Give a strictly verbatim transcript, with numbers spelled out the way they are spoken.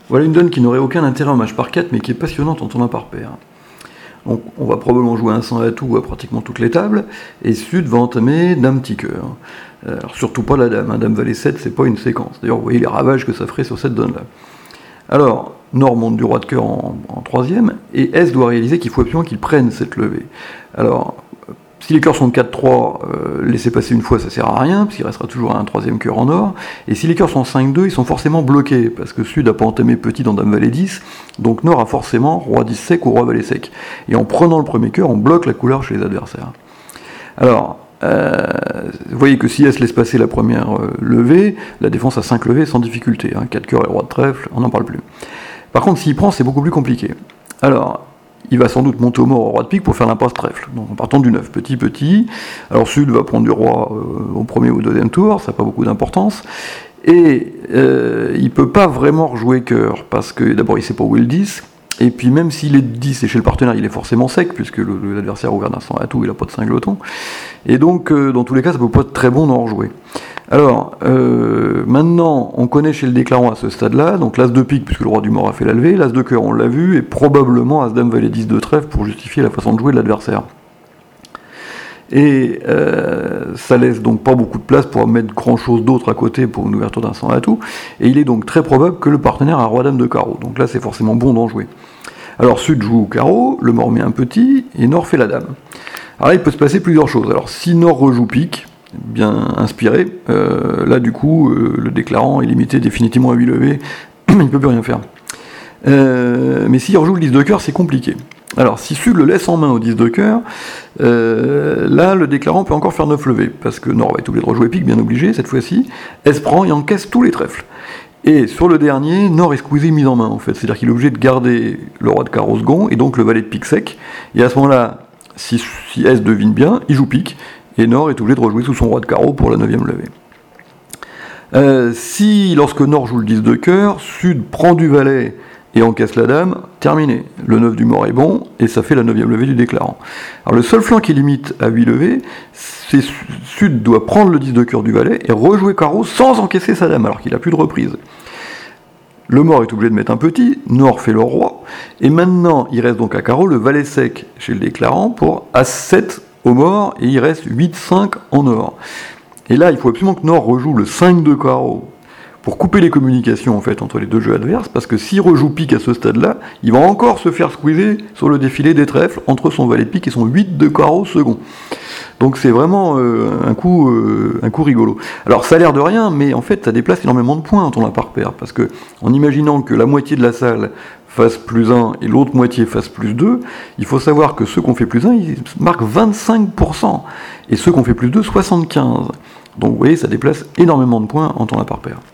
Voilà une donne qui n'aurait aucun intérêt en match par quatre, mais qui est passionnante en tournoi par paire. Donc on va probablement jouer un cent à tout à pratiquement toutes les tables, et Sud va entamer Dame petit cœur. Alors surtout pas la Dame, hein. Dame Valet sept, c'est pas une séquence. D'ailleurs, vous voyez les ravages que ça ferait sur cette donne-là. Alors, Nord monte du roi de cœur en, en troisième, et S doit réaliser qu'il faut absolument qu'il prenne cette levée. Alors, si les cœurs sont de quatre trois, euh, laisser passer une fois, ça sert à rien, parce qu'il restera toujours un troisième cœur en or. Et si les cœurs sont cinq deux, ils sont forcément bloqués, parce que Sud n'a pas entamé petit dans Dame Valet dix, donc Nord a forcément Roi dix sec ou Roi Valet sec. Et en prenant le premier cœur, on bloque la couleur chez les adversaires. Alors, euh, vous voyez que si S laisse passer la première euh, levée, la défense a cinq levées sans difficulté. Hein, quatre cœurs et Roi de trèfle, on n'en parle plus. Par contre, s'il prend, c'est beaucoup plus compliqué. Alors, il va sans doute monter au mort au roi de pique pour faire l'impasse trèfle, donc en partant du neuf, petit petit. Alors Sud va prendre du roi euh, au premier ou au deuxième tour, ça n'a pas beaucoup d'importance. Et euh, il ne peut pas vraiment rejouer cœur, parce que d'abord il ne sait pas où est le dix, et puis même s'il est dix et chez le partenaire, il est forcément sec, puisque le, le, l'adversaire a ouvert d'un cent à tout, il n'a pas de cingleton. Et donc, euh, dans tous les cas, ça ne peut pas être très bon d'en rejouer. Alors, euh, maintenant, on connaît chez le déclarant à ce stade-là, donc l'as de pique, puisque le roi du mort a fait la levée, l'as de cœur, on l'a vu, et probablement as dame valet dix de trèfle pour justifier la façon de jouer de l'adversaire. Et euh, ça laisse donc pas beaucoup de place pour mettre grand-chose d'autre à côté pour une ouverture d'un cent à tout, et il est donc très probable que le partenaire a roi-dame de carreau, donc là c'est forcément bon d'en jouer. Alors Sud joue au carreau, le mort met un petit, et Nord fait la dame. Alors là il peut se passer plusieurs choses. Alors si Nord rejoue pique, bien inspiré, euh, là du coup euh, le déclarant est limité définitivement à huit levées, il ne peut plus rien faire. Euh, mais s'il rejoue le dix de cœur, c'est compliqué. Alors si Sud le laisse en main au dix de cœur, euh, là le déclarant peut encore faire neuf levées, parce que Nord va être obligé de rejouer pique, bien obligé cette fois-ci, S prend et encaisse tous les trèfles. Et sur le dernier, Nord est squeezé mise en main en fait, c'est-à-dire qu'il est obligé de garder le roi de carreau second et donc le valet de pique sec, et à ce moment-là, si, si S devine bien, il joue pique, et Nord est obligé de rejouer sous son roi de carreau pour la neuvième levée. Euh, si, lorsque Nord joue le dix de cœur, Sud prend du valet et encaisse la dame, terminé. Le neuf du mort est bon, et ça fait la neuvième levée du déclarant. Alors le seul flanc qui limite à huit levées, c'est Sud doit prendre le dix de cœur du valet et rejouer carreau sans encaisser sa dame, alors qu'il n'a plus de reprise. Le mort est obligé de mettre un petit, Nord fait le roi, et maintenant il reste donc à carreau le valet sec chez le déclarant pour as sept au mort, et il reste huit cinq en or. Et là, il faut absolument que Nord rejoue le cinq de carreau pour couper les communications en fait entre les deux jeux adverses, parce que s'il rejoue pique à ce stade-là, il va encore se faire squeezer sur le défilé des trèfles entre son valet pique et son huit de carreau second. Donc c'est vraiment euh, un, coup, euh, un coup rigolo. Alors ça a l'air de rien, mais en fait ça déplace énormément de points en tournoi par paire, parce que en imaginant que la moitié de la salle fasse plus un et l'autre moitié fasse plus deux, il faut savoir que ceux qui ont fait plus un, ils marquent vingt-cinq pour cent, et ceux qui ont fait plus deux, soixante-quinze pour cent. Donc vous voyez, ça déplace énormément de points en tournoi par paire.